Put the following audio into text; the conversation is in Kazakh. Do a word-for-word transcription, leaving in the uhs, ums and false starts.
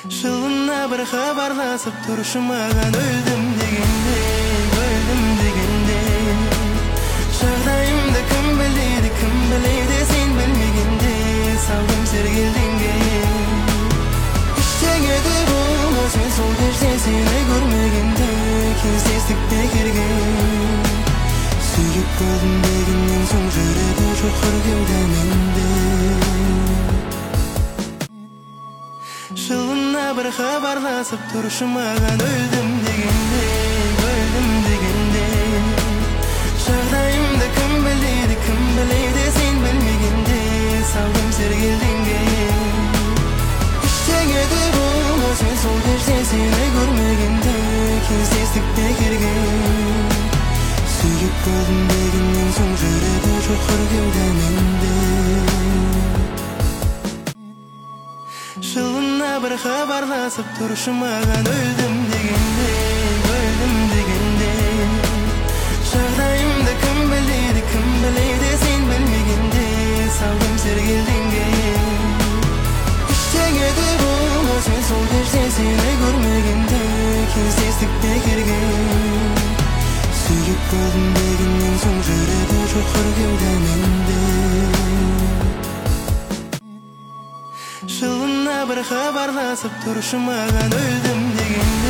Жылына бір хабарласып тұршы маған, өлдім дегенде, өлдім дегенде. Жағдайымды кім біледі, кім біледі, сен білмегенде. Салдым сергелденге, ештеңе де болмас, мен сол кезде сені көрмегенде. Кездестік бекерге, сүйіп болдым дегеннен соң жүреді жоқ кеуде менде. Жылына бір хабарласып тұршы маған, өлдім дегенде, өлдім дегенде. Жағдайымды кім біледі, кім біледі, сен білмегенде. Салдым сергелденге, ештеңе де болмас, мен сол кезде сені көрмегенде. Кездестік бекерге, сүйіп болдым дегеннен соң жүреді жоқ кеуде менде. Жылына бір хабарласып тұршы маған, өлдім дегенде, өлдім дегенде. Жағдайымды кім біледі, кім біледі, сен білмегенде. Салдым сергелденге, ештеңе де болмас, мен сол кезде сені көрмегенде. Кездестік бекерге, сүйіп болдым дегеннен соң жүреді жоқ кеуде менде. Жылына бір хабарласып тұршы маған, өлдім дегенде.